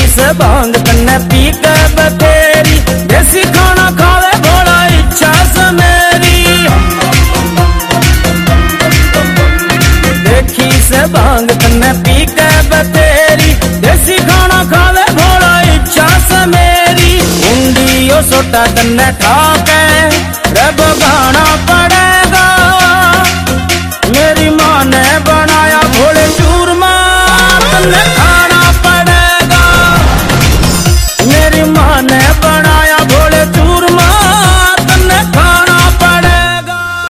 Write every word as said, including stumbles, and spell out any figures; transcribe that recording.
से भांग तन्ने पी के बतेरी, देसी खाना खावे भोला इच्छा से मेरी। देखी से भांग तन्ने पी के बतेरी, देसी खाना खावे भोला इच्छा से मेरी। उंडियो सोटा तन्ने ठाके रब गाना पड़ेगा, मेरी माँ ने बनाया भोले चूरमा तन्ने खा